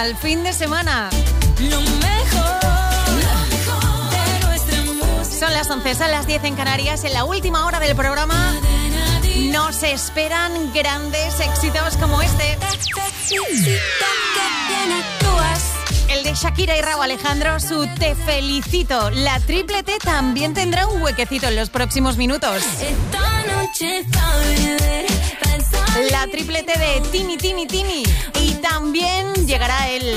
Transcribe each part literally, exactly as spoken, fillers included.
al fin de semana. Lo mejor, lo mejor de nuestra música. Son las once, son las diez en Canarias. En la última hora del programa nos esperan grandes éxitos como este. El de Shakira y Rauw Alejandro, su Te Felicito. La Triple T también tendrá un huequecito en los próximos minutos. La Triple T de Tini, Tini, Tini. Y también llegará el...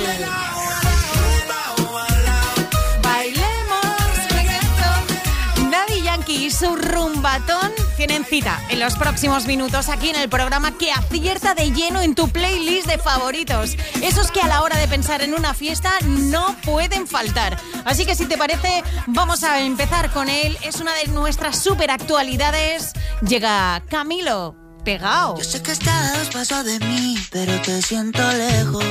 Daddy Yankee y su rumbatón tienen cita en los próximos minutos aquí en el programa que acierta de lleno en tu playlist de favoritos. Esos que a la hora de pensar en una fiesta no pueden faltar. Así que si te parece, vamos a empezar con él. Es una de nuestras super actualidades. Llega Camilo, Pegao. Yo sé que estás a dos pasos de mí, pero te siento lejos.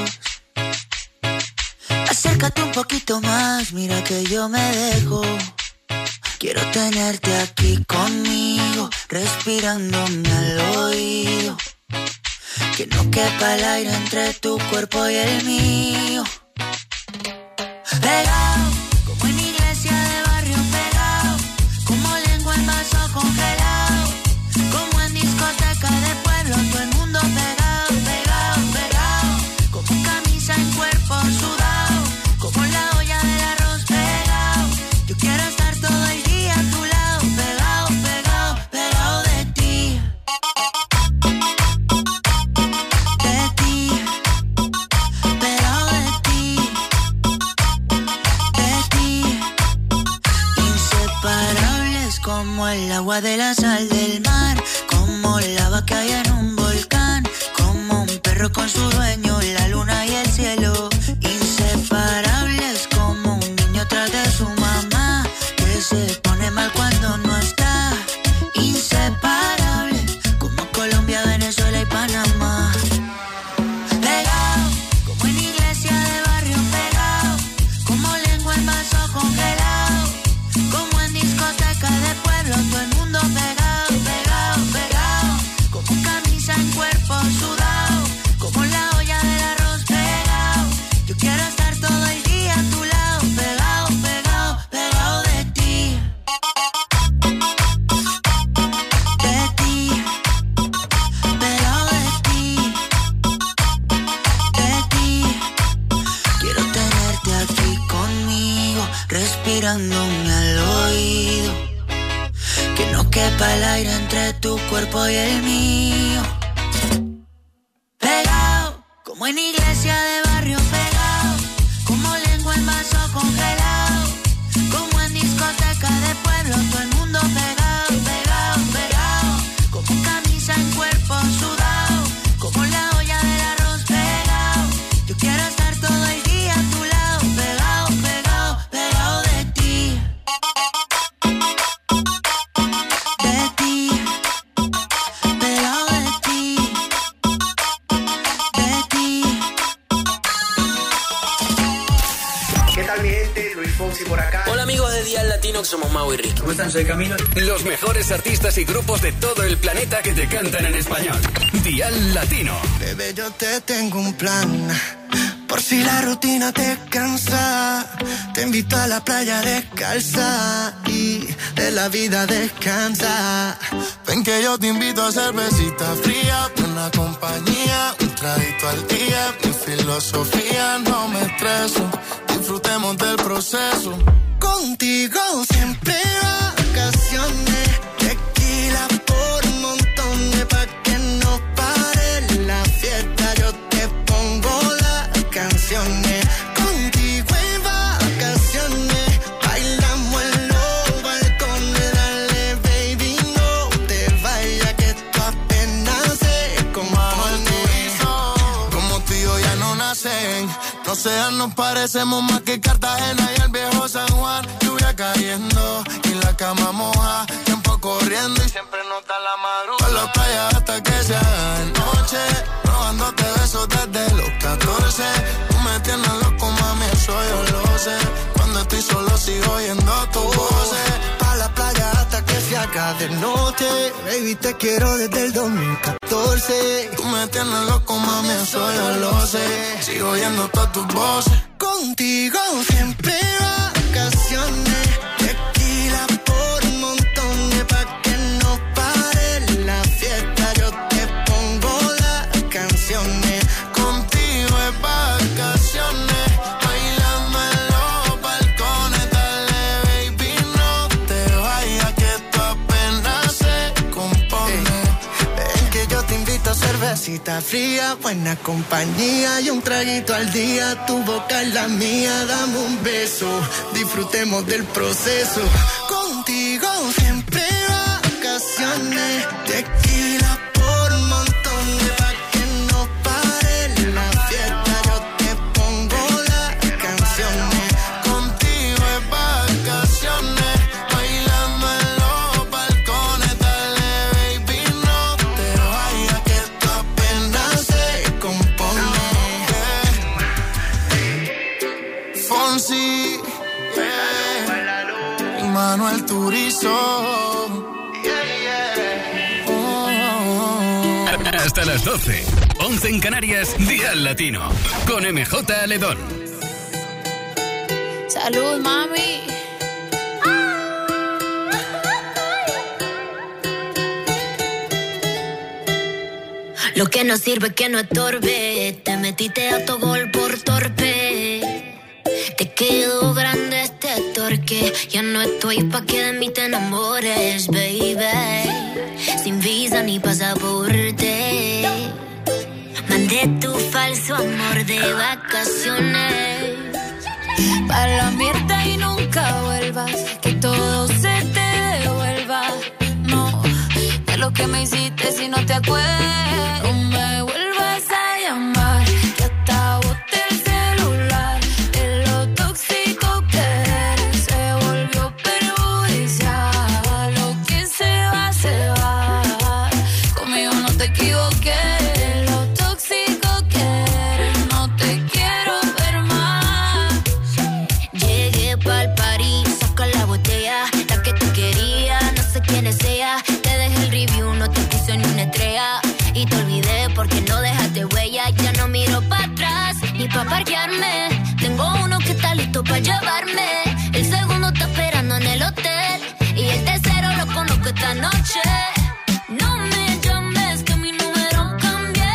Acércate un poquito más, mira que yo me dejo. Quiero tenerte aquí conmigo, respirándome al oído. Que no quepa el aire entre tu cuerpo y el mío. Pegado, como en iglesia de barrio pegado. Como lengua en vaso congelado. Como en discoteca de pueblo, todo el mundo pegado, pegado, pegado. Como camisa en cuerpo sudado. Como la olla del arroz pegado. Yo quiero estar todo el día a tu lado, pegado, pegado, pegado de ti. De ti, pegado de ti. De ti. Inseparables como el agua de la sal del mar. Como lava que hay en un volcán. Como un perro con su dueño, la luna y el cielo. Inseparables como un niño tras de su mamá. Que se pone mal cuando no está. Inseparables como Colombia, Venezuela y Panamá. Pegado, como en iglesia de barrio pegado. Como lengua en vaso congelado. Como en discoteca de pueblo, todo el mundo pegado, pegado, pegado. Como camisa en cuerpo sudado. Como la olla del arroz pegado. Yo quiero estar todo el día a tu lado, pegado, pegado, pegado de ti. De ti, pegado de ti. De ti. Quiero tenerte aquí conmigo, respirándome al oído. Que no quepa el aire entre tu cuerpo y el mío. Pegado, como en iglesia de barrio pegado. Como lengua en vaso congelado. Como en discoteca de pueblo, todo el mundo pegado, pegado, pegado. Como camisa en cuerpo sudado. Como la olla del arroz pegado. Yo quiero estar todo el día a tu lado, pegado, pegado, pegado de ti. De ti, pegado de ti. De ti. ¿Qué tal mi gente? Luis Fonsi por acá. Hola amigos de Dial Latino, somos Mau y Ricky. ¿Cómo están? Soy Camilo. Los mejores artistas y grupos de todo el planeta que te cantan en español. Dial Latino. Bebé, yo te tengo un plan. Por si la rutina te cansa, te invito a la playa descalza y de la vida descansa. Ven que yo te invito a cervecita fría, buena compañía, un traguito al día. Mi filosofía, no me estreso, disfrutemos del proceso. Contigo siempre vacaciones, tequila por montones, pa' que no pare la fiesta. Yo te pongo las canciones, contigo en vacaciones, bailamos en los balcones. Dale baby, no te vayas, que esto apenas se compone. Como tú y yo ya no nacen, no sean, nos parecemos más que Cartagena y el viejo San Juan. Lluvia cayendo y la cama moja, tiempo corriendo y siempre nota la madrugada. Por la playa hasta que se haga noche, robándote besos desde los catorce. Tú me tienes loco, mami, eso yo lo sé. Cuando estoy solo sigo oyendo tu voz. Pa' la playa hasta que se haga de noche. Baby, te quiero desde el dos mil catorce. catorce. Tú me tienes loco, mami, eso yo lo sé. Sigo oyendo todas tus voces. Contigo siempre vacaciones. Tequila por un montón de pa' que no pare la fiesta. Yo te pongo las canciones. Contigo es vacaciones. Bailando en los balcones. Dale, baby, no te vayas, que esto apenas se compone. Ven que yo te invito a cervecita fría, buena compañía y un traguito al día. Tu boca es la mía, dame un beso. Disfrutemos del proceso. Contigo siempre vacaciones. Tequila por un montón de pa' que no pare la fiesta. Yo te pongo las canciones. Contigo es vacaciones. Bailando en los balcones. Dale, baby, no te vayas, que esto apenas se compone. Fonsi, yeah. Y Manuel Turizo. Hasta las doce. once en Canarias, Dial Latino. Con M J Aledón. Salud, mami. Lo que no sirve que no estorbe. Te metiste a tu gol por torpe. Te quedó grande este torque. Ya no estoy pa' que de mí te enamores, baby. Sin visa ni pasaporte. Mandé tu falso amor de vacaciones. Pa' la mierda y nunca vuelvas. Que todo se te devuelva. No, de lo que me hiciste si no te acuerdas. No me vuelvas a llamar. Que hasta boté el celular. De lo tóxico que eres. Se volvió perjudicial. Lo que se va, se va. Conmigo no te equivoqué. Lo tóxico que eres. No te quiero ver más. Llegué pa'l party, saca la botella. La que tú querías, no sé quién es ella. Te dejé el review, no te puse ni una estrella. Y te olvidé porque no dejaste huella. Ya no miro para atrás, ni pa' parquearme. Tengo uno que está listo pa' llevarme. El segundo está esperando en el hotel. Y el tercero lo conozco esta noche. No me llames que mi número cambié.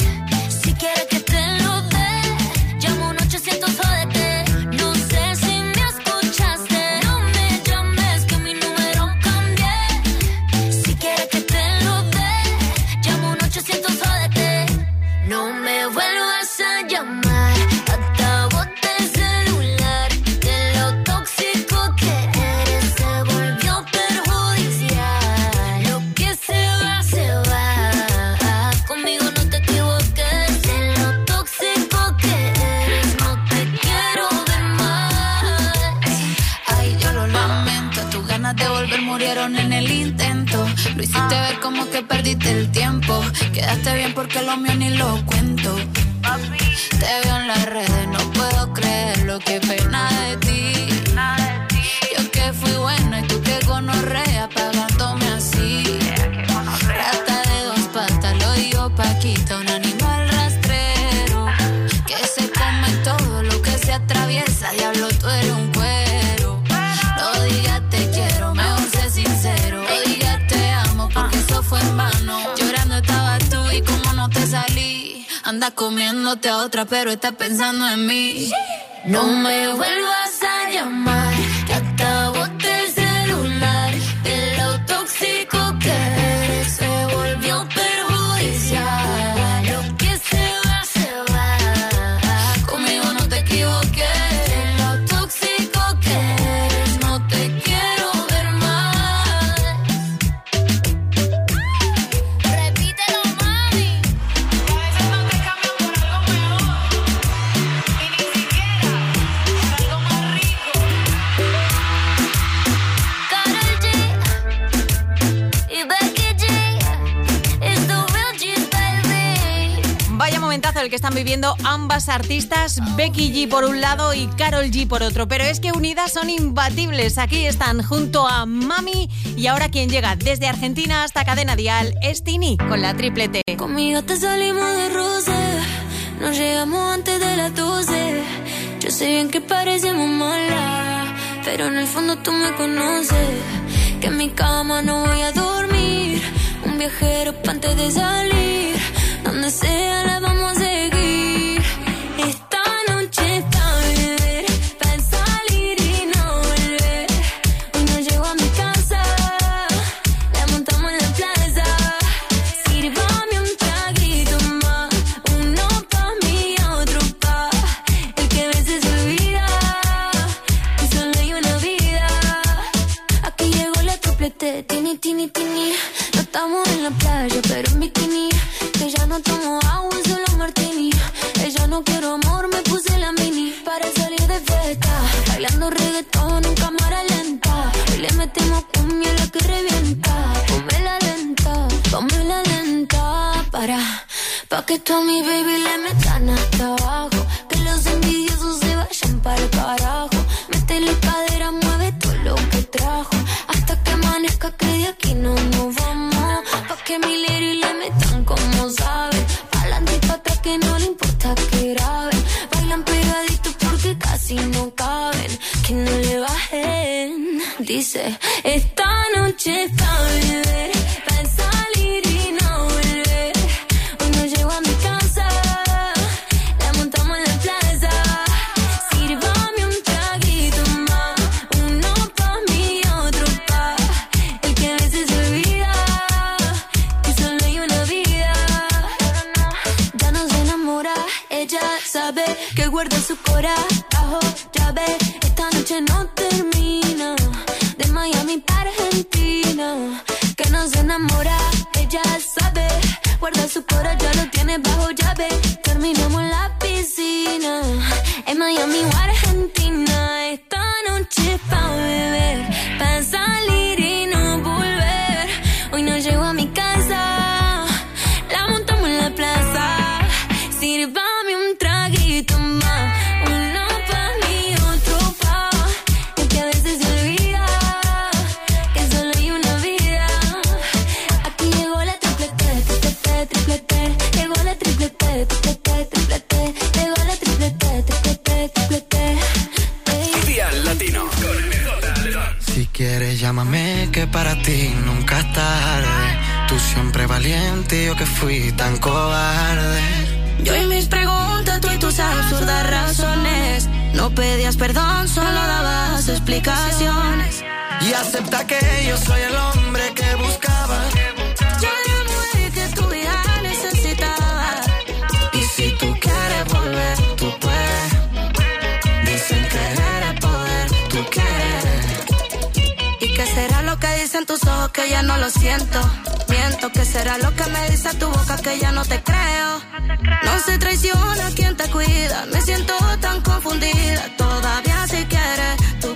Si quieres que te lo dé, llamo un ochocientos jódete. No sé si me escuchaste. No me llames que mi número cambié. Si quieres que te lo dé, llamo un ochocientos jódete. No me vuelvas a llamar. Hasta boté el celular. De lo tóxico que eres. Se volvió perjudicial. Lo que se va, se va. Conmigo no te equivoques. De lo tóxico que eres. No te quiero ver más. Ay, yo lo lamento. Tus ganas de volver murieron en el intento. Lo hiciste ver como que perdiste el tiempo. Quedaste bien porque lo mío ni lo cuento. Te veo en las redes, no puedo creerlo. Qué pena de ti. Yo que fui buena y tú que gonorrea pagándome así. Rata de dos patas, lo digo Paquita, un animal rastrero que se come todo lo que se atraviesa. Diablo, tú eres un cuero. No digas te quiero, mejor sé sincero. No digas te amo porque eso fue en vano. Llorando estabas tú y como no te salí. Andas comiéndote a otra pero estás pensando en mí. No me vuelvas a llamar. Que hasta boté el celular. De lo tóxico que eres. Se volvió perjudicial. Lo que se va, se va. Conmigo no te equivoqué. De lo tóxico que eres. No te quiero ver más. Repítelo, mami. A veces no te cambian por algo mejor. Y ni siquiera por algo más rico. momentazo el que están viviendo ambas artistas, Becky G por un lado y Karol G por otro, pero es que unidas son imbatibles. Aquí están junto a Mami y ahora quien llega desde Argentina hasta Cadena Dial es Tini con la triple T. Conmigo te salimos de roce, nos llegamos antes de las doce. Yo sé bien que parecemos malas, pero en el fondo tú me conoces. Que en mi cama no voy a dormir, un viajero pa' antes de salir. Donde sea la vamos a seguir. Esta noche es pa' beber, pa' salir y no volver. Hoy no llego a mi casa, la montamos en la plaza. Sírvame un traguito más, uno pa' mí y otro pa' el que a veces se olvida que solo hay una vida. Aquí llegó la triplete, tini, tini, tini. No estamos en la playa, pero en bikini. Que ya no tomo agua, solo martini. Ella no quiero amor, me puse la mini para salir de fiesta, bailando reggaetón en cámara lenta. Hoy le metemos cumbia la que revienta. Ponme la lenta, ponme la lenta. Para, pa' que tú a mi baby le metan hasta abajo. Que los envidiosos se vayan para el carajo. Métele cadera, mueve todo lo que trajo. Hasta que amanezca que de aquí no nos vamos. Pa' que mi lady le metan como saben. Pa'lante y pa' atrás que no le importa que graben. Bailan pegaditos porque casi no caben. Que no le bajen. Dice, esta noche es pa' beber, pa' salir y no volver. Hoy no llego a mi casa, la montamos en la plaza. Sírvame un traguito más, uno pa' mí y otro pa' el que a veces se olvida que solo hay una vida. Ya no se enamora, ella sabe que guarda su corazón bajo llave. Esta noche no termina, de Miami para Argentina. Que no se enamora, ella sabe, guarda su corazón, ya lo tiene bajo llave. Terminamos en la piscina, en Miami o Argentina. Esta noche es pa' beber, pa' salir y no volver. Hoy no llego a mi casa, la montamos en la plaza. Sírvame un traguito más, uno pa' mí, otro pa' el que a veces se olvida que solo hay una vida. Aquí llegó la triplete, triplete, triplete. Llegó la triplete, triplete, triplete. Llegó la triplete, triplete, triplete. Dial Latino con el mejor Alejandro. Si quieres llámame que para ti nunca es tarde. Tú siempre valiente y yo que fui tan cobarde. Yo y mis preguntas, tú y tus absurdas razones. No pedías perdón, solo dabas explicaciones. Y acepta que yo soy el hombre que buscaba. Yo era la mujer que tu vida necesitaba. Y si tú quieres volver, tú puedes. Dicen que eres poder, tú quieres. ¿Y qué será lo que dicen tus ojos que ya no lo siento? Miento, ¿qué será lo que me dice tu boca que ya no te creo? No se traiciona quien te cuida, me siento tan confundida. Todavía si quieres, tú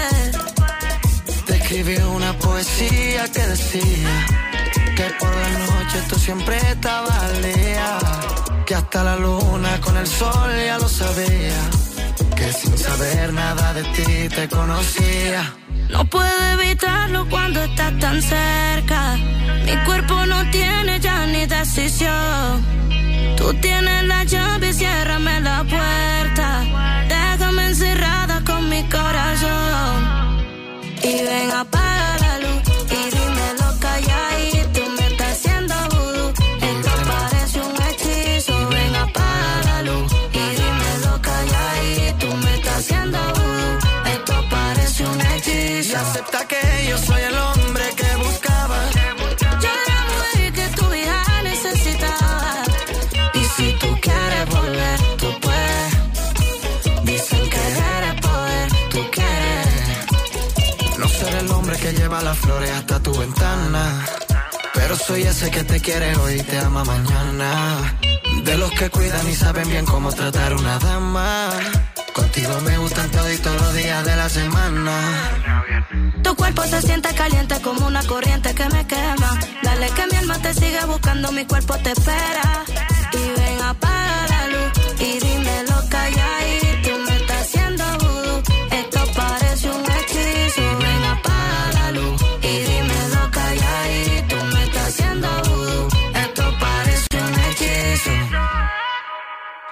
puedes. Te escribí una poesía que decía que por la noche tú siempre estabas al día. Que hasta la luna con el sol ya lo sabía. Que sin saber nada de ti te conocía. No puedo evitarlo cuando estás tan cerca. Mi cuerpo no tiene ya ni decisión. Tú tienes la llave, ciérrame la puerta. Déjame encerrada con mi corazón. Y ven, apaga la luz y dímelo calladito. Me está haciendo vudú, esto parece un hechizo. Ven, apaga la luz y dímelo calladito. Me está haciendo vudú, esto parece un hechizo. Y acepta que yo soy el hombre que buscaba. Yo era la mujer que tu vida necesitaba. Y si tú quieres volver, tú puedes. Dicen que eres poder, tú quieres. No ser el hombre que lleva las flores hasta tu ventana, pero soy ese que te quiere hoy y te ama mañana. De los que cuidan y saben bien cómo tratar una dama. Contigo me gustan toditos los días de la semana. Tu cuerpo se siente caliente como una corriente que me quema. Dale que mi alma te sigue buscando, mi cuerpo te espera. Y ven, apaga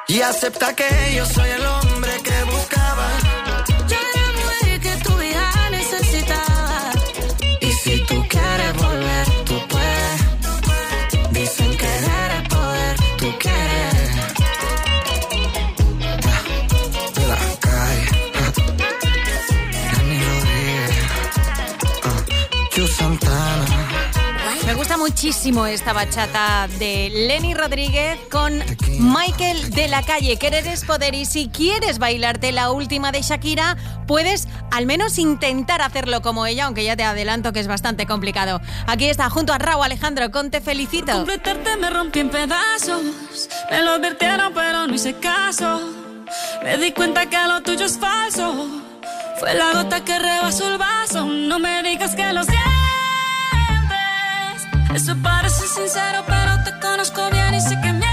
Y acepta que yo soy el hombre que buscaba. Yo era la mujer que tu vida necesitaba. Y si tú quieres volver, tú puedes. Dicen que eres poder, tú quieres. De la calle. Lenny Rodríguez. Uh, Chu Santana. Me gusta muchísimo esta bachata de Lenny Rodríguez con Michael de la Calle. Querer es poder, y si quieres bailarte la última de Shakira, puedes al menos intentar hacerlo como ella, aunque ya te adelanto que es bastante complicado. Aquí está, junto a Rauw Alejandro, con Te Felicito. Por completarte me rompí en pedazos, me lo advirtieron pero no hice caso. Me di cuenta que lo tuyo es falso, fue la gota que rebasó el vaso. No me digas que lo sientes, eso parece sincero, pero te conozco bien y sé que mientes.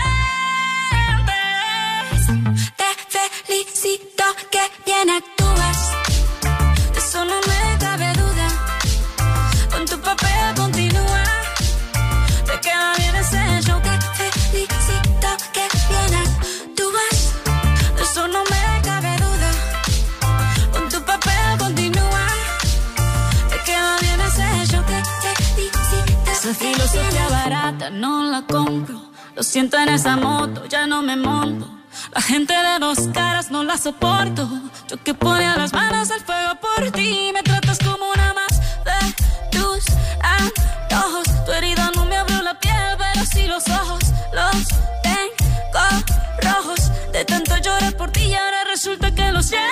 Te felicito, que bien actúas. De eso no me cabe duda. Con tu papel continúa. Te queda bien ese show. Te felicito, que bien actúas. De eso no me cabe duda. Con tu papel continúa. Te queda bien ese show. Te felicito. Esa filosofía barata no la compro. Lo siento en esa moto, ya no me monto. La gente de dos caras no la soporto. Yo que ponía las manos al fuego por ti. Me tratas como una más de tus antojos. Tu herida no me abrió la piel, pero sí los ojos. Los tengo rojos. De tanto llorar por ti y ahora resulta que lo sientes.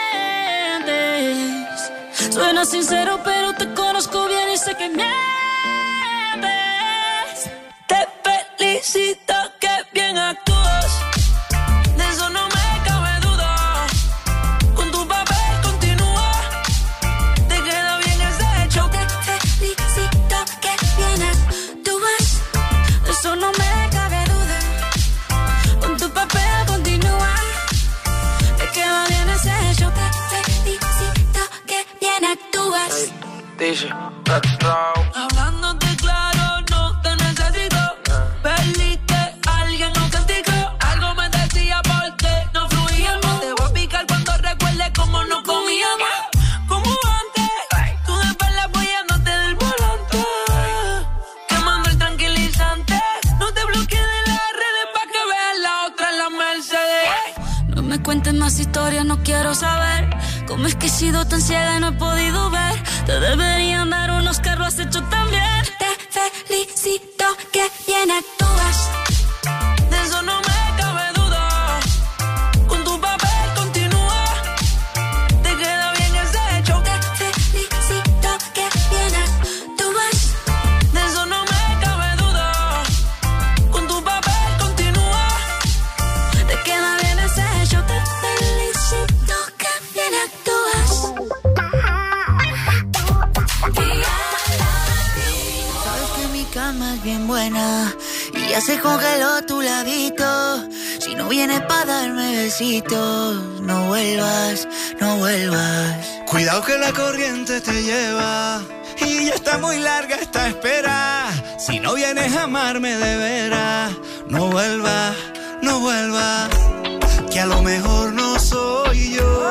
Suena sincero, pero te conozco bien y sé que mientes. Te felicito, que bien actúas. De eso no me cabe duda. Con tu papel continúa. Te queda bien ese hecho. Te felicito, que bien actúas. De eso no me cabe duda. Con tu papel continúa. Te queda bien ese hecho. Te felicito, que bien actúas. Dice, Hablándote claro, no te necesito. Perdí que alguien nos castigó. Algo me decía porque no fluíamos. Te voy a picar cuando recuerde cómo nos comíamos. Como antes, tú de espalda apoyándote del volante. Quemando el tranquilizante. No te bloquees de las redes pa' que veas la otra en la Mercedes. No me cuentes más historias, no quiero saber. ¿Cómo es que he sido tan ciega y no he podido ver? Te deberían dar unos Oscar, lo has hecho tan bien. Te felicito, que bien actúas. De eso no me cabe duda. Con tu papel continúa. Te queda bien ese hecho. Te felicito, que bien actúas. De eso no me cabe duda. Con tu papel continúa. Te queda bien ese hecho. Te felicito, que bien actúas. Sabes que mi cama es bien buena y ya se congeló tu ladito. Si no vienes pa' darme besitos, no vuelvas, no vuelvas. Cuidado que la corriente te lleva y ya está muy larga esta espera. Si no vienes a amarme de veras, no vuelvas, no vuelvas. Que a lo mejor no soy yo.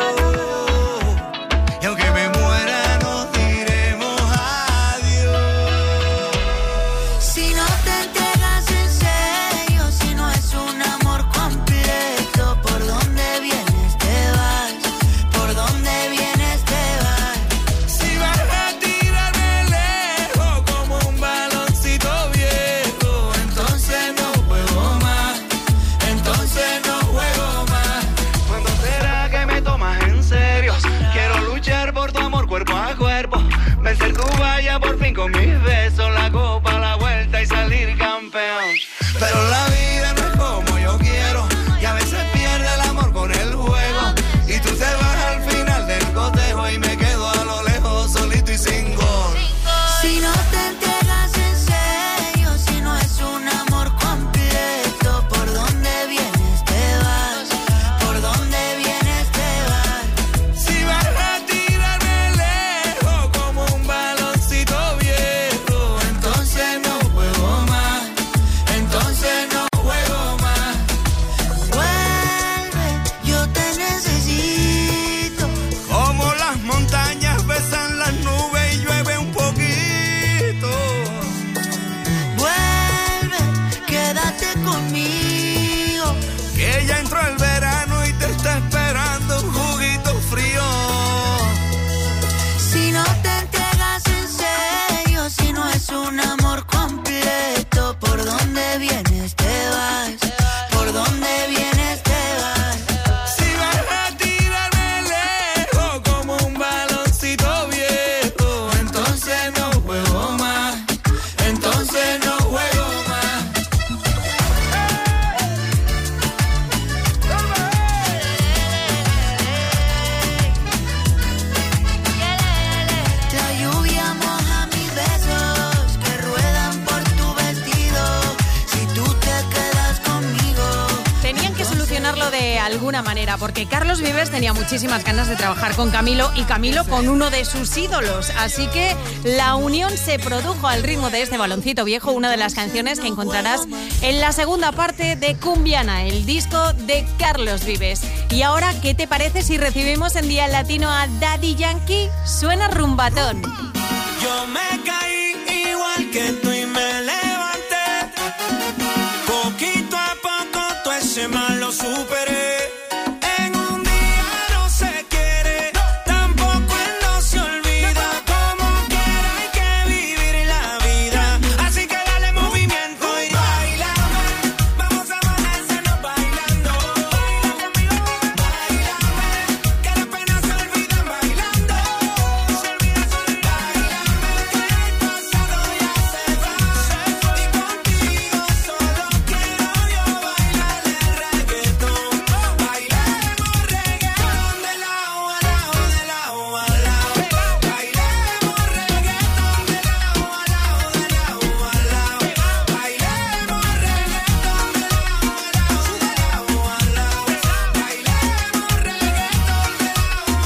Y aunque me muera nos diremos adiós. Si no te entregas en serio, si no es un amor completo, ¿por dónde vienes te vas? ¿Por dónde vienes te vas? Si vas a tirarme lejos como un baloncito viejo, entonces no juego más, entonces no juego más. ¿Cuándo será que me tomas en serio? Quiero luchar por tu amor cuerpo a cuerpo, vencer tu valla por fin con mis besos, la copa, la vuelta y salir campeón. Pero la vida no es como yo quiero y a veces pierde el amor con el juego. Y tú te vas al final del cotejo y me quedo a lo lejos solito y sin gol. Si no te entregas en serio, si no es un amor completo, ¿por dónde vienes te vas? ¿Por dónde vienes te vas? Si vas a tirarme lejos como un baloncito viejo, que ya entró el verano y te está esperando un juguito frío. Si no te entregas en serio, si no es un amor completo, ¿por dónde vienes te vas? ¿Por dónde vienes te vas? Si vas a tirarme lejos como un baloncito viejo, entonces no juego más, entonces no juego más. La lluvia moja mis besos que ruedan por tu vestido. Si tú te quedas conmigo. Tenían que solucionarlo de alguna manera, porque Carlos Vives tenía muchísimas ganas de trabajar con Camilo y Camilo con uno de sus ídolos. Así que la unión se produjo al ritmo de este Baloncito Viejo, una de las canciones que encontrarás en la segunda parte de Cumbiana, el disco de Carlos Vives. Y ahora, ¿qué te parece si recibimos en Día Latino a Daddy Yankee? Suena Rumbatón. Yo me caí igual que tú y me levanté. Poquito a poco todo ese mal lo superé. En un día no se quiere, tampoco él no se olvida. Como quiera hay que vivir la vida. Así que dale movimiento y bailame. Vamos a amanecernos bailando. Baila conmigo, bailame. Que las penas se olvidan bailando. Se olvida, se olvida. Bailame, que el pasado ya se va. Y contigo solo quiero yo bailar el reggaetón. Bailemos reggaetón de lado a lado, de lado a lado. Bailemos reggaetón de lado a lado, de lado a lado. Bailemos reggaetón de lado a lado, de lado a lado. Bailemos reggaetón de lado a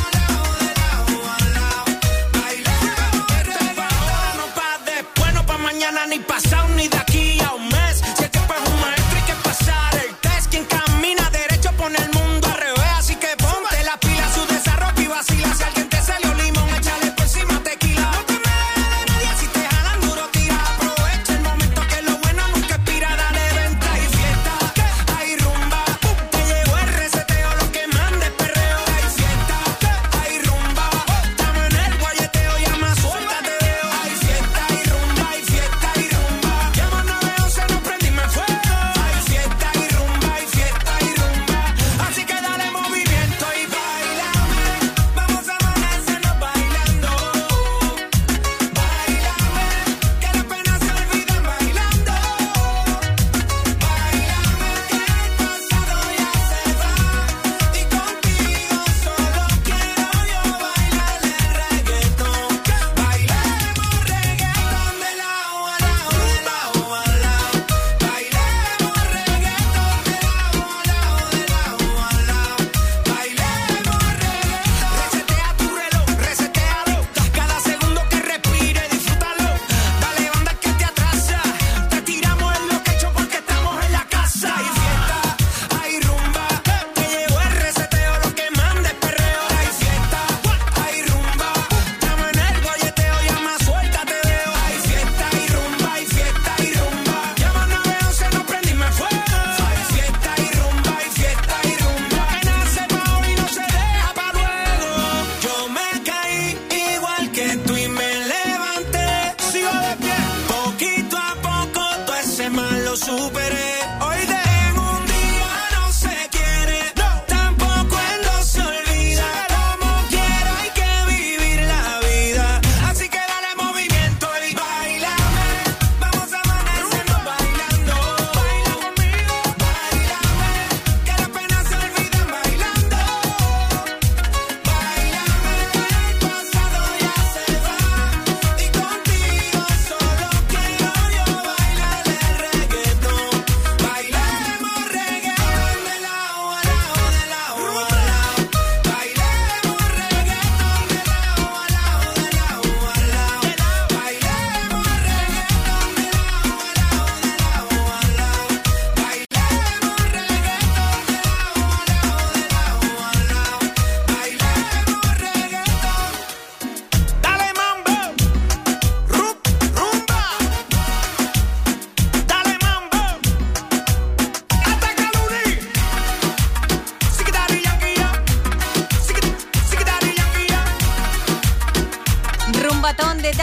lado, de lado a lado. Bailemos reggaetón. No pa' después, no pa' mañana, ni pasado, ni de aquí a un mes. Si el tiempo es un maestro hay que pasar el test. Quien camina derecho pone el mundo al revés. Así que ponte la pila, su desarrollo y vacila. Si alguien te salió limón, échale por encima tequila. No te me dejes de nadie, si te jalan duro, tira. Aprovecha el momento que lo bueno nunca expira. Dale venta y fiesta, hay rumba. Te llegó el reseteo, lo que manda es perreo. Hay fiesta, hay rumba. Estamos en el guayeteo, llama, suéltate veo. Hay fiesta, hay rumba, hay fiesta, hay rumba. Llama nueve once, no prendime fuego. Hay fiesta, hay rumba, hay fiesta, hay rumba. Así que dale movimiento y bailame. Vamos a amanecernos bailando. Bailame, que las penas se olvidan bailando. Bailame, que el pasado ya se va. Y contigo solo quiero yo bailar el reggaetón. Bailemos reggaetón de lado a lado, de lado a lado. Bailemos reggaetón de lado a lado, de lado a lado. Bailemos reggaetón. Resetea tu reloj, resetealo. Cada segundo que respire, disfrútalo. Dale banda que te atrasa. Te tiramos en lo que hecho porque estamos en la casa. Hay fiesta, hay rumba. Te llegó el reseteo, lo que manda es perreo. Hay fiesta, hay rumba. Estamos en el guayeteo, llama, suéltate veo. Hay fiesta, hay rumba, hay fiesta, hay rumba. Llama nueve once, no prendime fuego. Hay fiesta, hay rumba, hay fiesta, hay rumba. Que nace pa' hoy y no se deja pa' luego. Yo me caí igual que tú y me levanté. Sigo de pie, poquito a poco todo ese mal lo superé. Hoy de en un día no se quiere, tampoco él no se olvida. Como quiera hay que vivir la vida. Así que dale movimiento y bailame. Vamos a amanecernos bailando. Baila conmigo, bailame. Que las penas se olvidan bailando. Bailame, que el pasado ya se va. Y contigo solo quiero yo bailar el reggaetón. Bailemos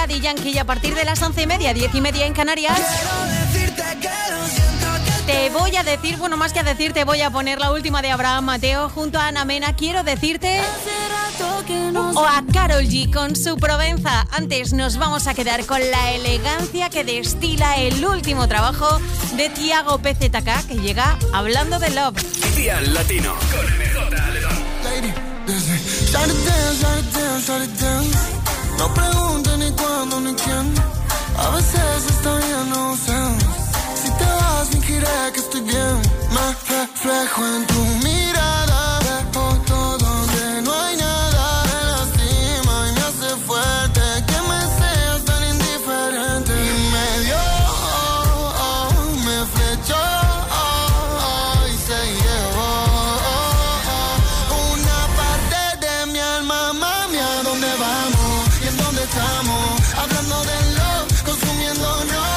Daddy Yankee y a partir de las once y media, diez y media en Canarias. Te voy a decir, bueno, más que a decir, te voy a poner la última de Abraham Mateo junto a Ana Mena. Quiero decirte, o a Karol G con su Provenza. Antes nos vamos a quedar con la elegancia que destila el último trabajo de Tiago P Z K, que llega hablando de Love. Dial Latino con M J León. No preguntes ni cuándo ni quién. A veces está bien, no sé. Si te vas, fingiré que estoy bien. Me reflejo en tu mirada. Dejo todo donde no hay nada. Me lastima y me hace fuerte que me seas tan indiferente. Y me dio, oh, oh, me flechó, oh, oh, y se llevó oh, oh, una parte de mi alma, mami. ¿A dónde vamos? ¿Y en dónde estamos? Hablando de love, consumiendo no.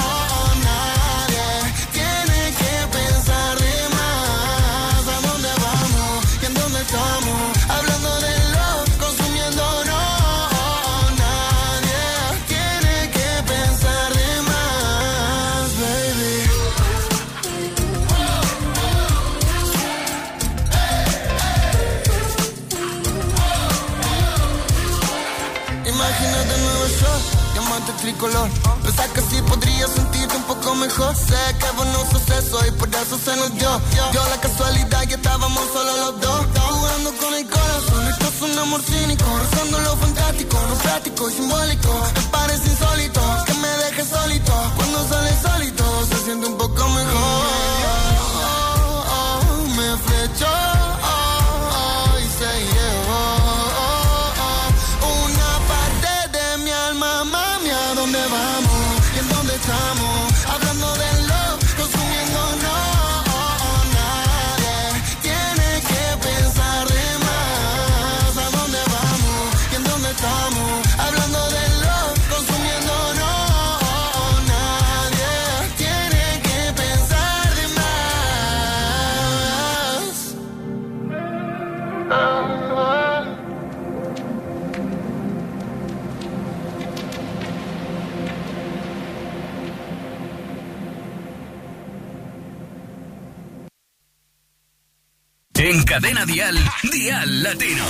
Tricolor, pensás que sí podría sentirte un poco mejor. Sé que vos no sos eso y por eso se nos dio. Dio la casualidad que estábamos solo los dos, jugando con el corazón. Esto es un amor cínico, rozando lo fantástico, no práctico y simbólico. Me parece insólito que me dejes solito. Cuando sale solito se siente un poco mejor. Oh, oh, oh, me flechó, oh, oh, y se llevó oh, oh, una parte de mi alma. ¿A dónde vamos? ¿Y en dónde estamos? Hablando de love, consumiendo no, oh, nadie tiene que pensar de más. ¿A dónde vamos? ¿Y en dónde estamos? Hablando de love, consumiendo no, oh, nadie tiene que pensar de más. Oh, oh. En Cadena Dial, Dial Latino.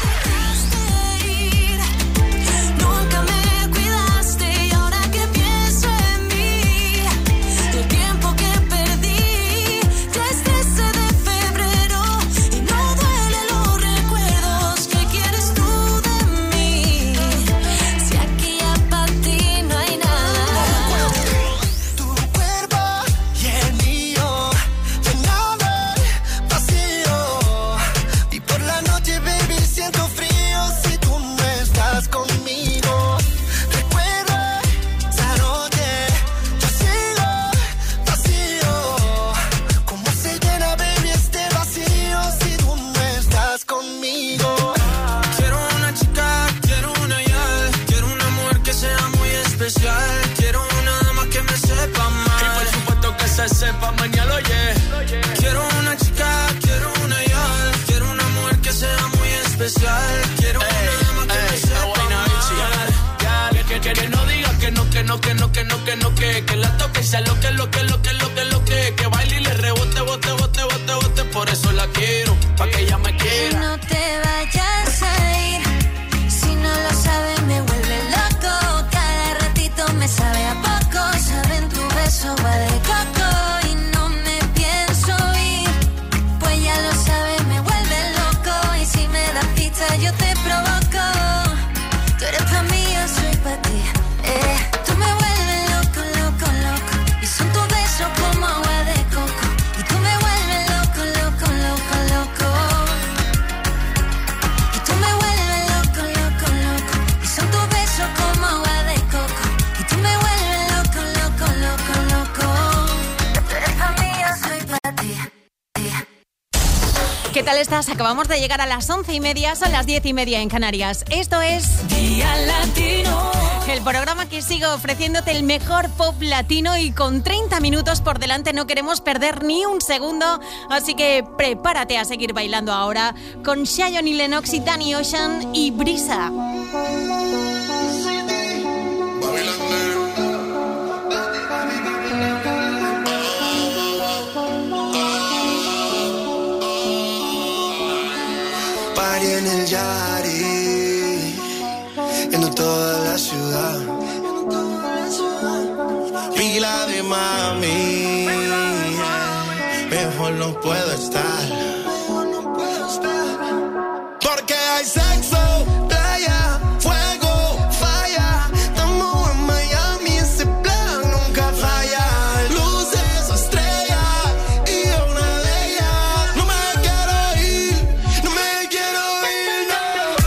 Nunca me cuidaste y ahora que pienso en mí, el tiempo que perdí, tres trece de febrero y no duele los recuerdos. ¿Qué quieres tú de mí? Si aquí ya para ti no hay nada. Tu cuerpo y el mío llenado el vacío. Y por la noche, baby, siento frío si tú no estás conmigo. Recuerda esa noche, yo sigo vacío. ¿Cómo se llena, baby, este vacío si tú no estás conmigo? Quiero una chica, quiero una yal, quiero una mujer que sea muy especial. Quiero una dama que me sepa mal y por supuesto que se sepa mañana, oye. Quiero una chica, quiero una yal, quiero una mujer que sea muy especial. Quiero una dama que me sepa mal. Que, que, que no diga que no, que no, que no, que no, que no, que que la toque sea lo que, lo que, lo que, lo que, lo que que baile y le rebote, bote, bote, bote, bote. Por eso la quiero, pa' que ella me quiera. No te vayas a ir, si no lo sabes me vuelve loco. Cada ratito me sabe a poco, saben tu beso va de coco y no me pienso ir. Pues ya lo sabes, me vuelve loco y si me das pizza yo te provoco. Tú eres pa' mí, yo soy pa' ti, eh. Tú me vuelves loco, loco, loco y son tus besos como agua de coco. Y tú me vuelves loco, loco, loco, loco. Y tú me vuelves loco, loco, loco y son tus besos como agua de coco. Y tú me vuelves loco, loco, loco, loco. Tú eres pa' mí, yo soy pa' ti. ¿Qué tal estás? Acabamos de llegar a las once y media, son las diez y media en Canarias. Esto es Dial Latino, el programa que sigue ofreciéndote el mejor pop latino y con treinta minutos por delante no queremos perder ni un segundo, así que prepárate a seguir bailando ahora con Zion y Lennox y Danny Ocean y Brisa. Yari, yendo toda la ciudad. Pila de mami, mejor no puedo estar. Porque hay sexo, playa, fuego, falla. Estamos en Miami, ese plan nunca falla. Luces, estrellas y una de ellas. No me quiero ir, no me quiero ir, no.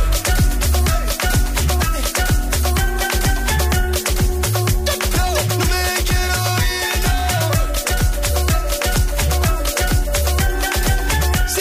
No me quiero ir, no. Si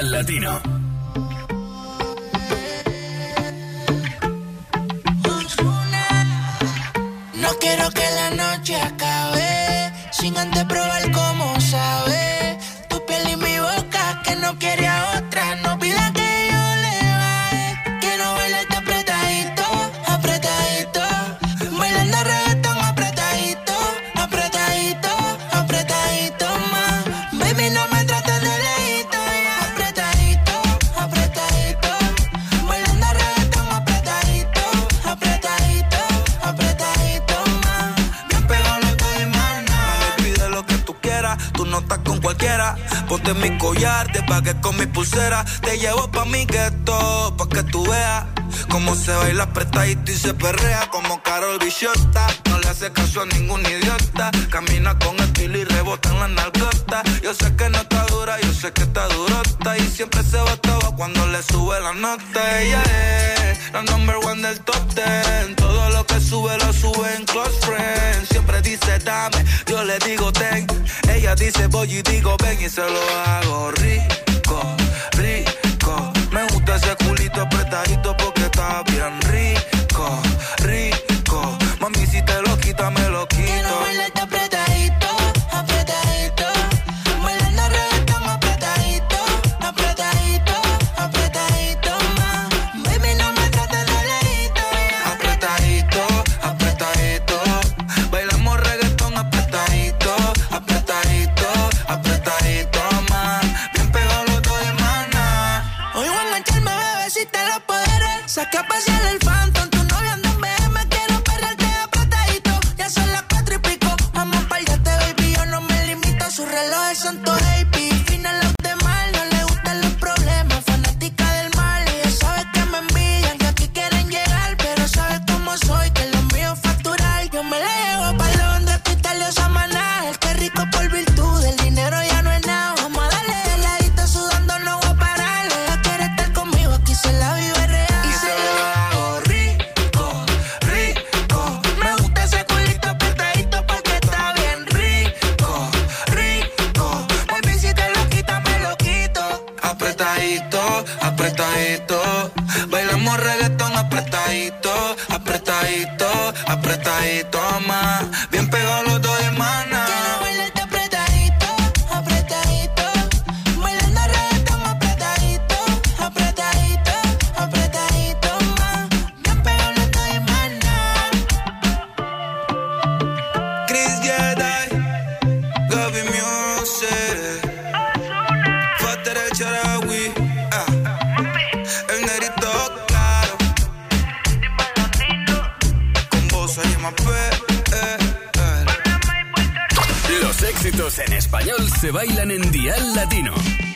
Dial Latino. No quiero que la noche acabe sin antes probar cómo sabe tu piel y mi boca, que no quiere a otra. No pida que yo le baje, quiero bailarte apretadito, apretadito, bailando reggaetón apretadito, apretadito, apretadito más. Baby, no me trates de lejito, ya. Apretadito, apretadito, bailando reggaetón apretadito, apretadito, apretadito más. Bien pegado los dos y más nada. Mami, pide lo que tú quieras, tú no estás con cualquiera. Ponte mi collar, te pagué con mi pulsera. Te llevo pa' mi gueto, pa' que tú veas cómo se baila apretadito y se perrea como Karol Bichota. No le hace caso a ningún idiota. Camina con estilo y rebota en la nalgota. Yo sé que no está dura, yo sé que está durota. Y siempre se botaba cuando le sube la nota. Ella es la number one del top ten. Todo lo que sube lo sube en close friends. Siempre dice dame, yo le digo ten. Ella dice voy y digo ven y se lo hago rico, rico. Me gusta ese culito apretadito porque está bien rico, rico. Mami, si te lo quita, me lo quito. Quiero bailarte apretadito, apretadito, bailando reggaetón apretadito, apretadito, apretadito más. Baby, no me trates de lejito, ya. Apretadito, apretadito, bailamos reggaetón apretadito, apretadito, apretadito más. Bien pegado los dos y más nada. Hoy voy a engancharme, bebecita, los poderes. Saqué a pasear el Phantom, tu novia anda en B M. Quiero perrearte apretadito, ya son las cuatro y pico. Vamos pa'l yate, baby, yo no me limito. Sus relojes son todo A P, fina los demás. No le gustan los problemas, fanática del mal. Ella sabe que me envidian, que aquí quieren llegar. Pero sabe cómo soy, que lo mío es facturar. Yo me la llevo pa' Londres, Hospital de Samaná. El que rico por virtud, el dinero ya no es nada. Vamos a darle de ladito, sudando no voy a parar. Ella quiere estar conmigo, aquí se la vive real. Y se lo hago rico, rico. Me gusta ese culito apretadito porque está bien rico, rico. Baby, si te lo quita, me lo quito. Apretadito, apretadito. Bailamos reggaetón apretadito, apretadito, apretadito más. Bien pegados los dos y más nada. Quiero bailarte apretadito, apretadito, bailando reggaetón apretadito, apretadito, apretadito más. Bien pegado los dos y más nada. Chris Jedi, Gaby Music, Fater el Charawi, ah, el negrito claro, con voz ahí más pe, eh, eh. Los éxitos en español se bailan en Dial Latino.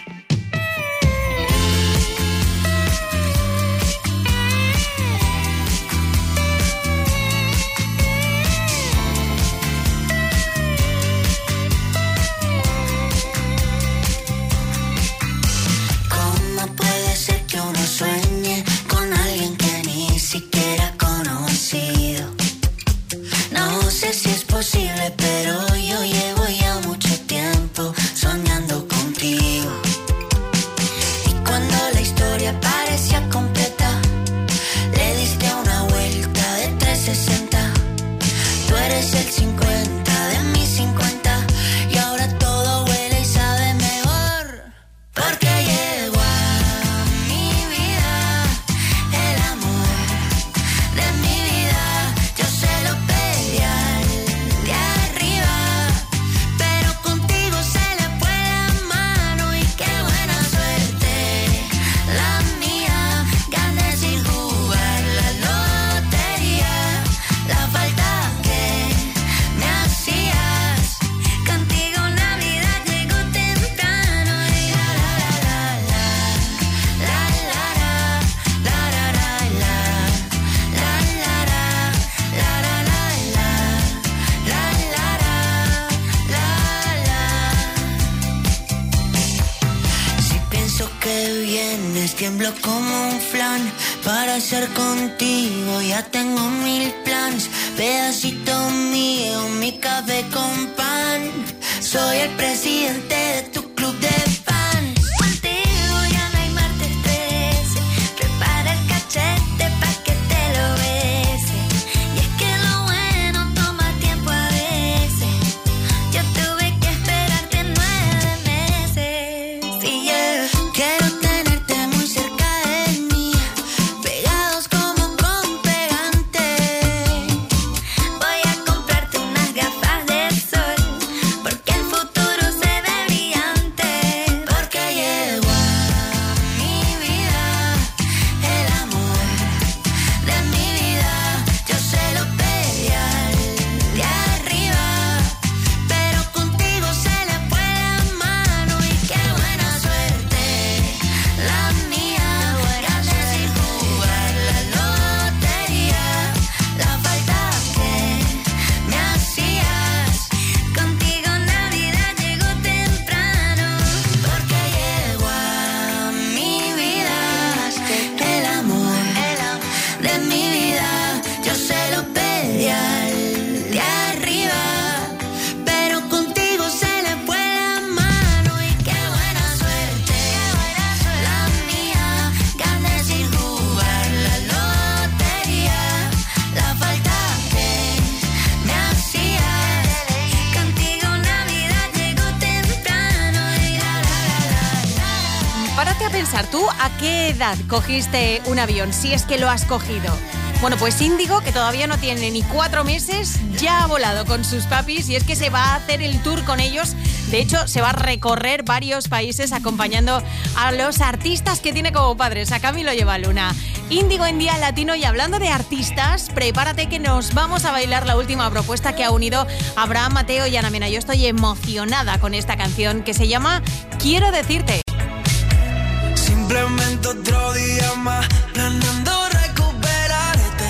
¿Cómo puede ser que uno sueñe con alguien que ni siquiera ha conocido? No sé si es posible, pero yo llevo ya mucho tiempo soñando contigo. Y cuando la historia parecía completa, le diste una vuelta de trescientos sesenta. Tú eres el cincuenta de mis cincuenta y ahora todo huele y sabe mejor. Porque llegó a mi vida el amor de mi vida. Yo se lo pedí al de arriba, pero contigo se le fue la mano y qué buena suerte la mía. Gané sin jugar la lotería, la falta que me hacías. Contigo Navidad llegó temprano y la la la la la la la la la la la la la la la la. Si pienso que vienes, tiemblo como un flan. Para ser contigo ya tengo mil planes. Pedacito mío, mi café con pan. Soy el presidente de tu club de fans. Contigo ya Ponte a pensar, ¿tú a qué edad cogiste un avión? Si es que lo has cogido. Bueno, pues Índigo, que todavía no tiene ni cuatro meses, ya ha volado con sus papis y es que se va a hacer el tour con ellos. De hecho, se va a recorrer varios países acompañando a los artistas que tiene como padres, a Camilo y Eva Luna. Índigo en Día Latino, y hablando de artistas, prepárate que nos vamos a bailar la última propuesta que ha unido Abraham Mateo y Ana Mena. Yo estoy emocionada con esta canción que se llama Quiero Decirte. Simplemente otro día más, planeando recuperarte.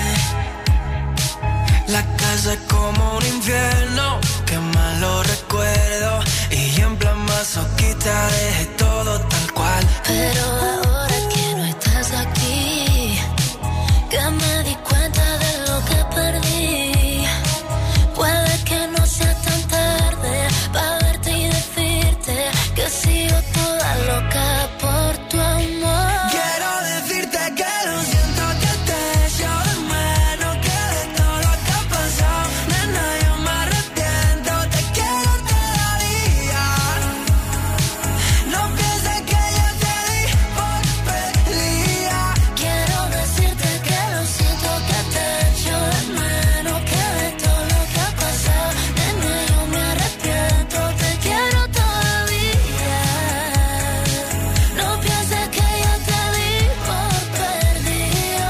La casa es como un infierno, qué malo recuerdo. Y en plan masoquista dejé todo tal cual. Pero ahora que no estás aquí, que me di cuenta de lo que perdí. Puede que no sea tan tarde para verte y decirte que sigo toda loca por tu amor. Quiero decirte que lo siento, que te echo de menos, que de todo lo que ha pasado, nena, yo me arrepiento, te quiero todavía. No pienses que yo te di por perdida. Quiero decirte que lo siento, que te echo de menos, que de todo lo que ha pasado, nena, yo me arrepiento, te quiero todavía. No pienses que yo te di por perdida.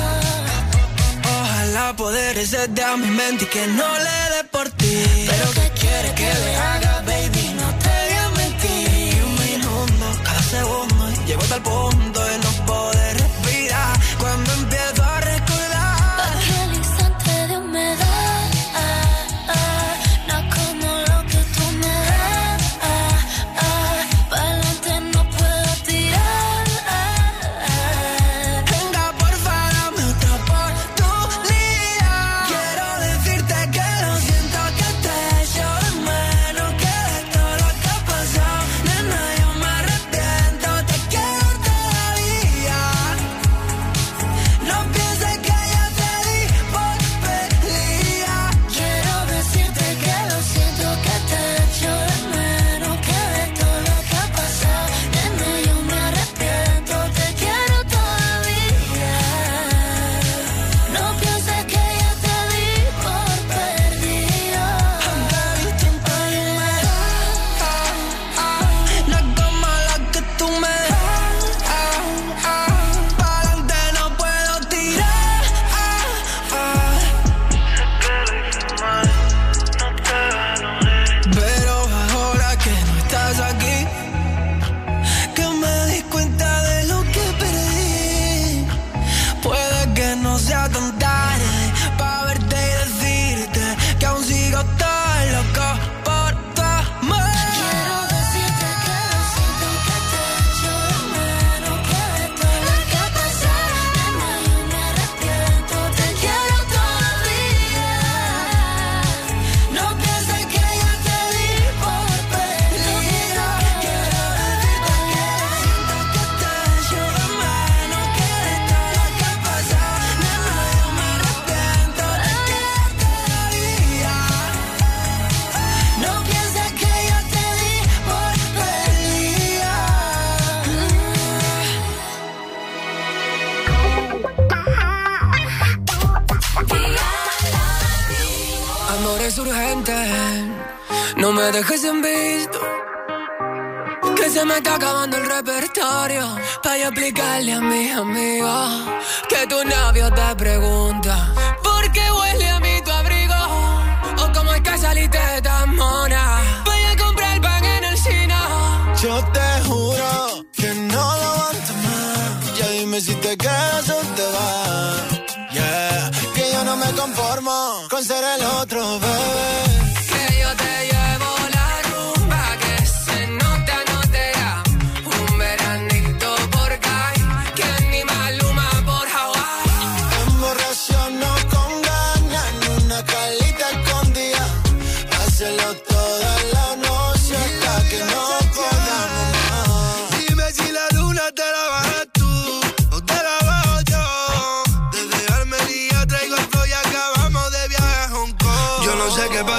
Ojalá poder ser de a mi mente y que no le dé por ti. Pero ¿qué quieres que le haga, baby? No te voy a mentir. Un minuto, cada segundo, llego hasta el punto de no poder respirar. Cuando empiezo a recordar Aquel instante de humedad, ah, ah, no como lo que tú me das, ah, ah, pa'lante no puedo tirar, ah, ah. venga, porfa, dame otra oportunidad. Quiero decirte que lo siento, que te echo de menos, que de todo lo que ha pasado, nena, yo me arrepiento, te quiero todavía. No pienses que yo te di por perdida. Quiero decirte que lo siento, que te echo de menos, que de todo lo que ha pasado, nena, yo me arrepiento, te quiero todavía. No pienses que yo te di por perdida. No es como la que tú me das, pa'lante no puedo tirar. Pero ahora que no estás aquí, que me di cuenta de lo que perdí. Puede que no sea tan tarde pa' verte y decirte que aún sigo tan loco por tu amor. Quiero decirte que lo siento, que te echo de menos, que de todo lo que ha pasado, nena, yo me arrepiento, te quiero todavía. No pienses que yo te di por perdida. Quiero decirte que lo siento, que te echo de menos, que de todo lo que ha pasado, nena, yo me arrepiento, te quiero todavía. No pienses que yo te di por perdida. Amores urgentes, no me dejes en visto, que se me está acabando el repertorio, pa' yo explicarle a mis amigos que tu novio te pregunta ¿por qué huele a mí tu abrigo? O cómo es que saliste tan mona, voy a comprar pan en el chino. Yo te juro que no lo aguanto más. Ya dime si te quedas o te vas. Yeah, que yo no me conformo con ser el otro, bebé. Que yo te llevo la rumba, que se nota, no te da un veranito por Cali, que ni Maluma por Hawái. Emborracho con ganas en una calita escondida. Hacerlo toda la noche hasta que no podamos más. Dime si la luna te la bajas tú o te la bajo yo. Desde Armenia traigo el flow y acabamos de viaje a Hong Kong. Yo no sé qué pasa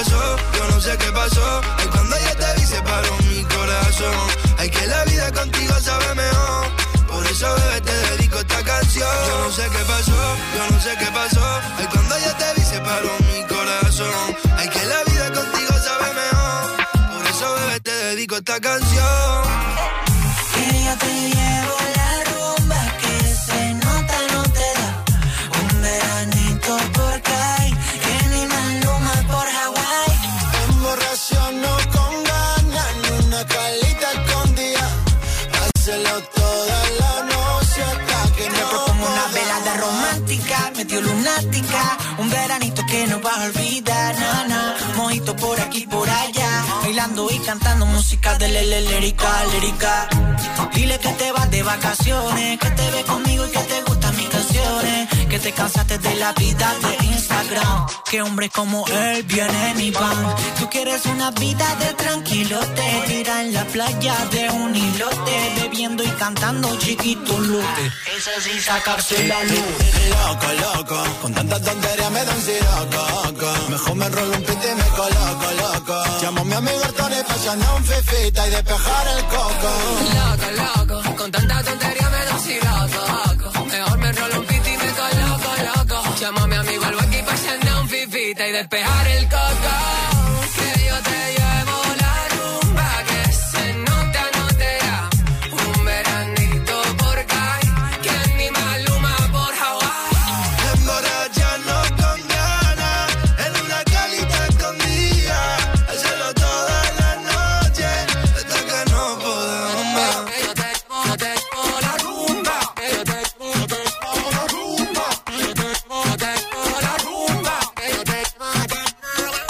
qué pasó, yo no sé qué pasó. Ay, cuando yo te vi se paró mi corazón. Ay, que la vida contigo sabe mejor. Por eso, bebé, te dedico esta canción. Que yo te llevo la rumba que se nota no te da. Un veranito por Cay, que ni Maluma por Hawái. Emborraciono con ganas en una calita escondida. Hacerlo toda la noche hasta que Me no propongo una podamos. velada romántica, medio lunática. Un veranito que no vas a olvidar, na, na. Mojito por aquí, por allá. Bailando y cantando música de lele, lírica, lírica. Dile que te vas de vacaciones, que te ves conmigo y que te gustan mis canciones. Que te cansaste de la vida de Instagram. Que hombres como él vienen y van. Tú quieres una vida de tranquilote. Tira en la playa de un hilote. Bebiendo y cantando chiquito lote. Eso sí, sacarse la luz. Loco, loco, con tanta tontería me da un siroco. Mejor me enrollo un pito y me coloco, loco. Llamo a mi amigo Artoni pa' llanar un fifita y despejar el coco. Loco, loco, con tanta tontería me da un siroco. Mejor me enrollo un pito y me coloco, loco. Llamo a mi amigo al aquí pa' llanar un fifita y despejar el coco. Que yo te llevo la rumba que se nota, no te da. Un veranito por Cay, que ni Maluma por Hawái. Emborracharnos con ganas en una calita escondida. Hacerlo toda la noche hasta que no podamos. Que yo te llevo, yo te llevo la rumba. Que yo te llevo, yo te llevo la rumba. Que yo te llevo, yo te llevo la rumba. Que yo te llevo, yo te llevo la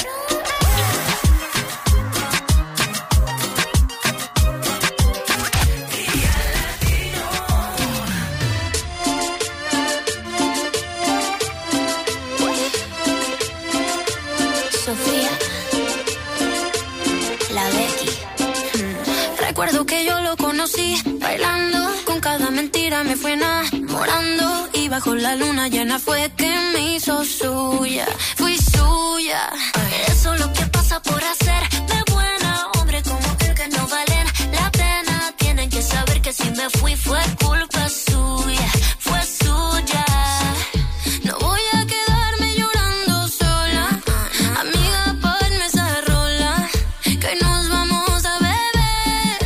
Sofía, la Becky. Recuerdo que yo lo conocí bailando, con cada mentira me fue enamorando y bajo la luna llena fue que me hizo suya, fui suya. Eso es lo que pasa por hacer de buena, hombre como él que no valen la pena. Tienen que saber que si me fui fue culpa suya, fue suya. No voy a quedarme llorando sola, amiga, ponme esa rola, que hoy nos vamos a beber.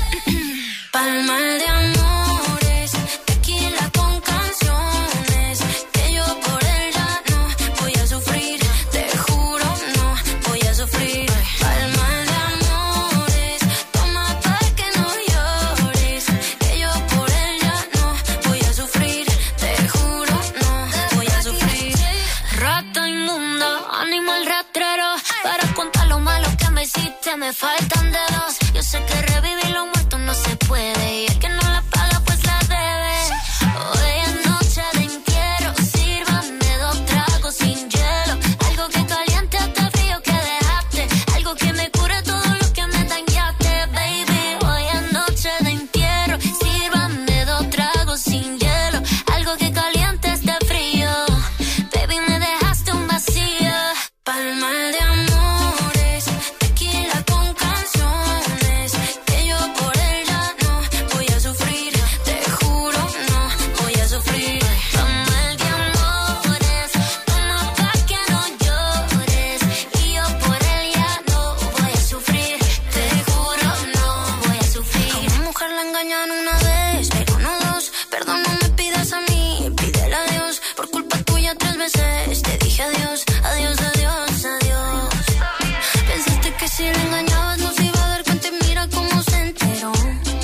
Palmar de amores, tequila con canciones, que yo por él ya no voy a sufrir, te juro no voy a sufrir. Palmar de amores, toma pa' que no llores, que yo por él ya no voy a sufrir, te juro no voy a sufrir. Rata inmunda, animal rastrero, para contar lo malo que me hiciste me faltan dedos. Yo sé que revivir lo muerto no se puede y el que no la paga pues la debe. Hoy es noche de entierro, sírvame dos tragos sin hielo, algo que caliente hasta frío que dejaste, algo que me cure todo lo que me dañaste, baby. Hoy es noche de entierro, sírvame dos tragos sin hielo, algo que caliente este frío, baby, me dejaste un vacío. Palmar de amores, tequila con canciones, que yo por él ya no voy a sufrir, te juro no voy a sufrir. Palmar de amores, toma pa' que no llores, y yo por él ya no voy a sufrir, te juro no voy a sufrir. A una mujer la engañan una vez, pero no dos, perdón no me pidas a mí, pídele a Dios, por culpa tuya tres veces te dije adiós, adiós, adiós, adiós. Pensaste que si la engañabas no se iba a dar cuenta y mira cómo se enteró.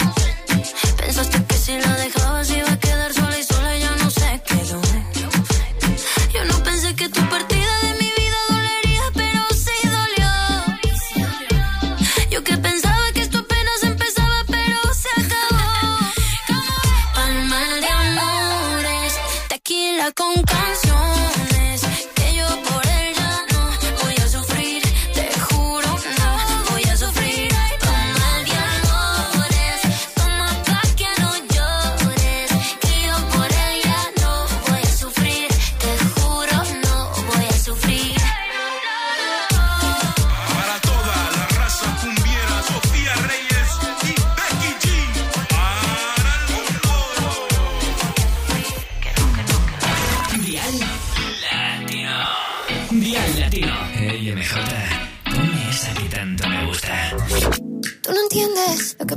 Pensaste que si la dejabas iba a quedar sola y sola ya no se quedó. Yo no pensé que tu partida de mi vida dolería, pero sí dolió. Yo que pensaba que esto apenas empezaba, pero se acabó. Palmar de amores, tequila con canciones, que yo por él ya no voy a sufrir, te juro no voy a sufrir. Palmar de amores, toma pa' que no llores, que yo por él ya no voy a sufrir, te juro no voy a sufrir. Para toda la raza cumbiera, Sofía Reyes y Becky G. Para el mundo.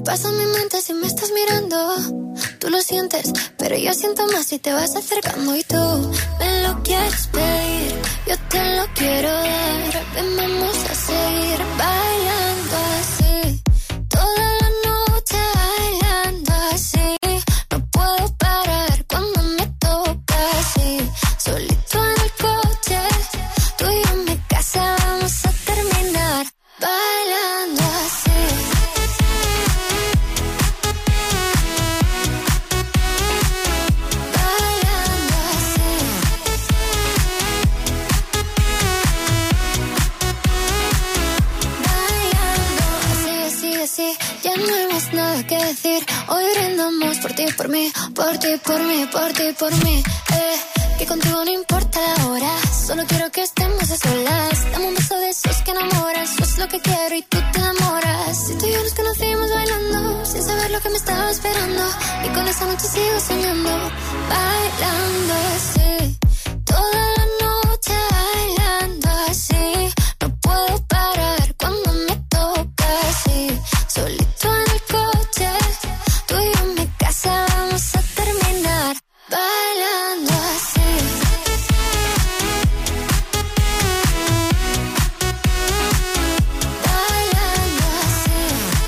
pasa en mi mente si me estás mirando. Tú lo sientes, pero yo siento más si te vas acercando. Y tú me lo quieres pedir, yo te lo quiero dar. Ven, vamos a seguir bailando así, toda la noche bailando así. No puedo parar cuando me toca así, solito en el coche, tú y yo en mi casa vamos a terminar bailando así. Sí, ya no hay más nada que decir. Hoy brindamos por ti, por mí, por ti, por mí, por ti, por mí. Eh, que contigo no importa la hora, solo quiero que estemos a solas. Dame un beso de esos que enamoran, eso es lo que quiero y tú te enamoras. Si tú y yo nos conocimos bailando, sin saber lo que me estaba esperando, y con esa noche sigo soñando, bailando así, toda la noche bailando así. No puedo parar cuando me toca así, solito en el coche, tú y yo en mi casa vamos a terminar bailando así. Bailando así.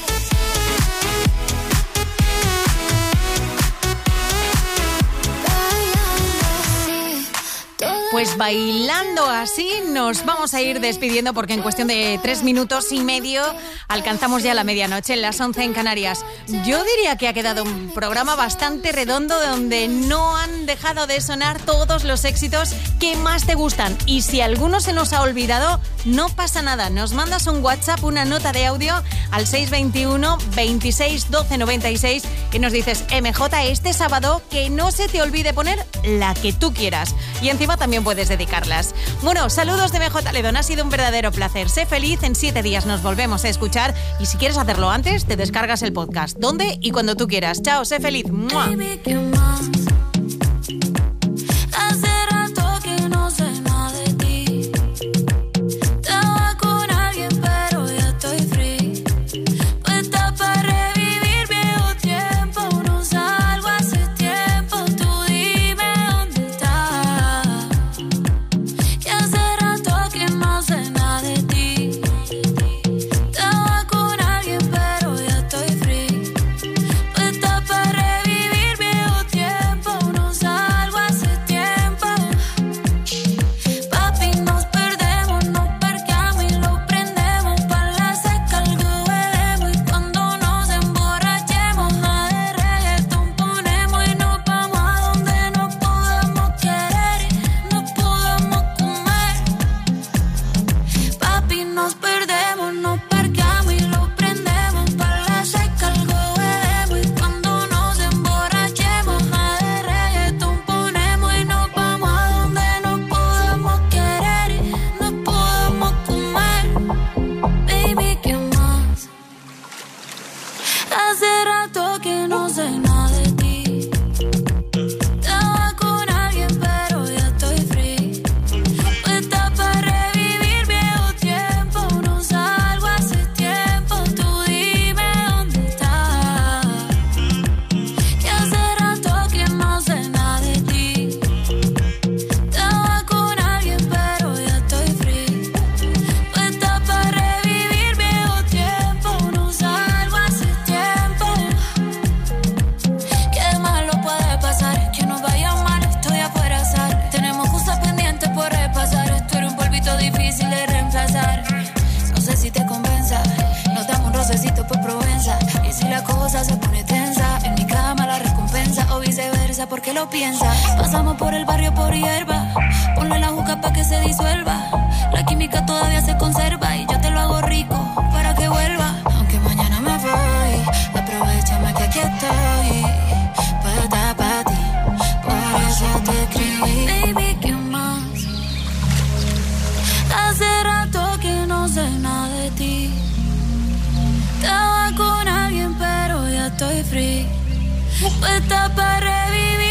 Pues bailando así nos vamos a ir despidiendo porque en cuestión de tres minutos y medio alcanzamos ya la medianoche, en las once en Canarias. Yo diría que ha quedado un programa bastante redondo donde no han dejado de sonar todos los éxitos que más te gustan. Y si alguno se nos ha olvidado, no pasa nada. Nos mandas un WhatsApp, una nota de audio al seis veintiuno veintiséis doce noventa y seis y nos dices: M J, este sábado que no se te olvide poner la que tú quieras. Y encima también puedes dedicarlas. Bueno, saludos de M J Ledón, ha sido un verdadero placer. Sé feliz, en siete días nos volvemos a escuchar y si quieres hacerlo antes, te descargas el podcast, donde y cuando tú quieras. Chao, sé feliz. ¡Mua! Baby, ¿qué más? Hace rato que no sé nada de ti. Estaba con alguien pero ya estoy free. Puesta para revivir viejo tiempo. No salgo hace tiempo. Tú dime dónde estás. Que hace rato que no sé nada de ti. Estaba con alguien pero ya estoy free. Puesta para revivir viejo tiempo. No salgo hace tiempo. Papi, nos perdemos, nos parqueamos y lo prendemos. Pa' la seca algo bebemos. Y cuando nos emborrachemos, nada de reggaetón ponemos. Y nos vamos a donde nos podamos querer y nos podamos comer. Papi, nos perdemos, nos parqueamos y lo prendemos. Pa' la seca algo bebemos. Y cuando nos emborrachemos, nada de reggaetón ponemos. Y nos vamos a donde nos podamos querer y nos podamos comer. Baby, ¿qué más? Hace rato que no sé nada de ti. Estaba con alguien pero ya estoy free. Puesta para revivir viejo tiempo. No salgo hace tiempo. Tú dime dónde estás. Que hace rato que no sé nada de ti. Estaba con alguien pero ya estoy free. Puesta para revivir viejo tiempo. No salgo hace tiempo. Qué malo puede pasar, que nos vaya mal, estoy afuera azar. Tenemos cosas pendientes por repasar. Esto era un polvito difícil de reemplazar. No sé si te convenza, nos damos un rocecito por Provenza. Y si la cosa se pone tensa, en mi cama la recompensa o viceversa, ¿por qué lo piensas? Pasamos por el barrio por hierba, ponle la juca pa' que se disuelva. La química todavía se conserva y yo te lo hago rico para que vuelva. Aunque mañana me voy, aprovechame que aquí estoy. Puesta pa' ti, por eso te escribí. Baby, ¿qué más? Hace rato que no sé nada de ti. Estaba con alguien pero ya estoy free. Puesta para revivir